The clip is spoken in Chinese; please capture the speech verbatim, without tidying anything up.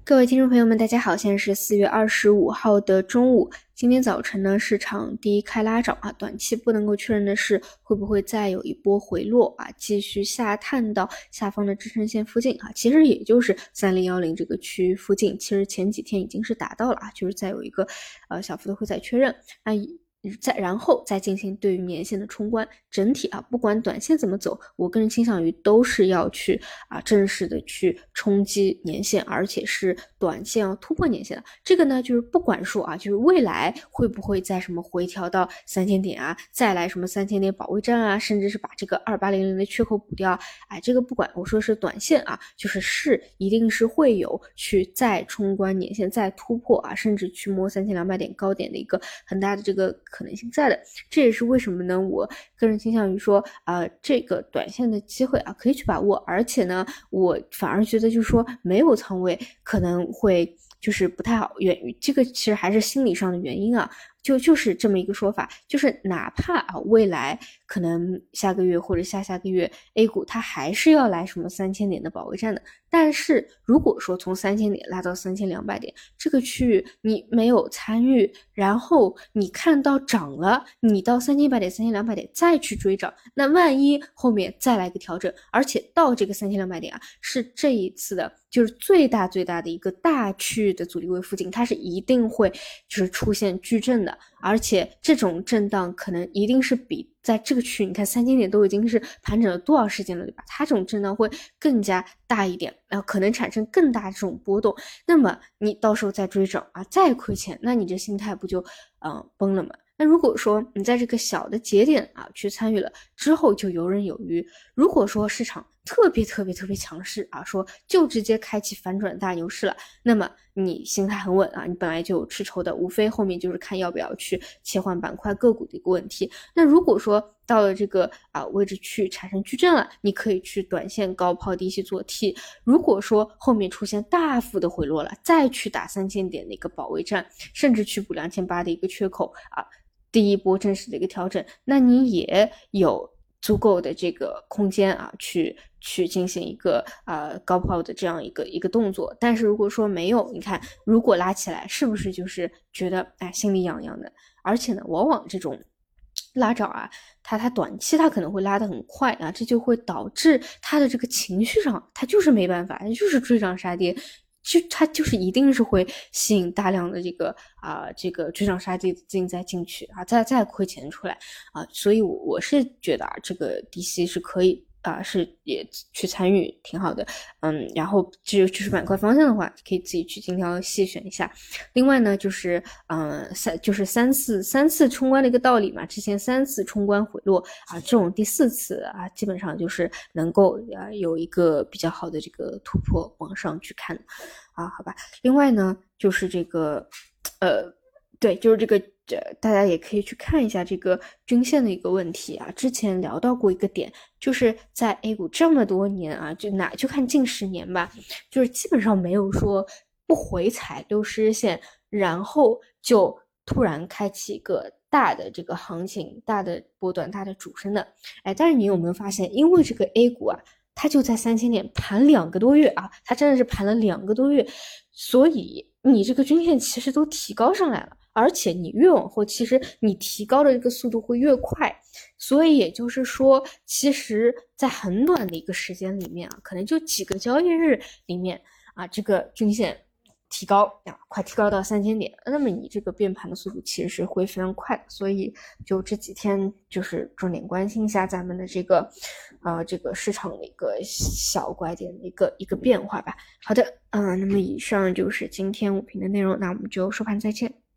各位听众朋友们，大家好，现在是四月二十五号的中午。今天早晨呢，市场低开拉涨啊，短期不能够确认的是会不会再有一波回落啊，继续下探到下方的支撑线附近啊，其实也就是三零一零这个区域附近，其实前几天已经是达到了啊，就是再有一个呃小幅的会再确认，那再然后再进行对于年线的冲关，整体啊，不管短线怎么走，我个人倾向于都是要去啊正式的去冲击年线，而且是短线要突破年线的。这个呢，就是不管说啊，就是未来会不会在什么回调到三千点啊，再来什么三千点保卫战啊，甚至是把这个二八零零的缺口补掉，哎，这个不管，我说是短线啊，就是是一定是会有去再冲关年线、再突破啊，甚至去摸三千两百点高点的一个很大的这个可能性在的。这也是为什么呢？我个人倾向于说，呃，这个短线的机会啊，可以去把握。而且呢，我反而觉得就是说，没有仓位可能会就是不太好，源于这个其实还是心理上的原因啊。就就是这么一个说法，就是哪怕啊未来可能下个月或者下下个月 A 股它还是要来什么三千点的保卫战的，但是如果说从三千点拉到三千两百点这个区域你没有参与，然后你看到涨了，你到三千一百点、三千两百点再去追涨，那万一后面再来个调整，而且到这个三千两百点啊，是这一次的就是最大最大的一个大区域的阻力位附近，它是一定会就是出现矩阵的。而且这种震荡可能一定是比在这个区域，你看三千点都已经是盘整了多少时间了，对吧？它这种震荡会更加大一点，然后可能产生更大的这种波动。那么你到时候再追涨啊，再亏钱，那你这心态不就嗯、呃、崩了吗？那如果说你在这个小的节点啊去参与了之后就游刃有余，如果说市场特别特别特别强势啊，说就直接开启反转大牛市了，那么你心态很稳啊，你本来就有吃筹的，无非后面就是看要不要去切换板块个股的一个问题。那如果说到了这个啊位置去产生矩阵了，你可以去短线高抛低吸做 T。如果说后面出现大幅的回落了，再去打三千点的一个保卫战，甚至去补两千八的一个缺口啊，第一波正式的一个调整，那你也有足够的这个空间啊，去去进行一个呃高抛的这样一个一个动作。但是如果说没有，你看如果拉起来，是不是就是觉得哎心里痒痒的？而且呢，往往这种拉涨啊，它它短期它可能会拉得很快啊，这就会导致它的这个情绪上，它就是没办法，它就是追涨杀跌。就它就是一定是会吸引大量的这个啊、呃、这个追涨杀跌的资金再进去啊，再再亏钱出来啊，所以我我是觉得啊，这个低吸是可以啊、呃，是也去参与挺好的，嗯，然后至于知识板块方向的话，可以自己去精挑细选一下。另外呢，就是嗯、呃、三就是三次三次冲关的一个道理嘛，之前三次冲关回落啊，这种第四次啊，基本上就是能够啊有一个比较好的这个突破往上去看啊，好吧。另外呢，就是这个呃，对，就是这个这大家也可以去看一下这个均线的一个问题啊。之前聊到过一个点，就是在 A 股这么多年啊，就哪就看近十年吧，就是基本上没有说不回踩六十日线，然后就突然开启一个大的这个行情、大的波段、大的主升的。哎，但是你有没有发现，因为这个 A 股啊，它就在三千点盘两个多月啊，它真的是盘了两个多月，所以你这个均线其实都提高上来了，而且你越往后，其实你提高的这个速度会越快，所以也就是说，其实在很短的一个时间里面啊，可能就几个交易日里面啊，这个均线提高啊，快提高到三千点，那么你这个变盘的速度其实是会非常快的，所以就这几天就是重点关心一下咱们的这个呃这个市场的一个小拐点的一个一个变化吧。好的，嗯、呃，那么以上就是今天午评的内容，那我们就收盘再见。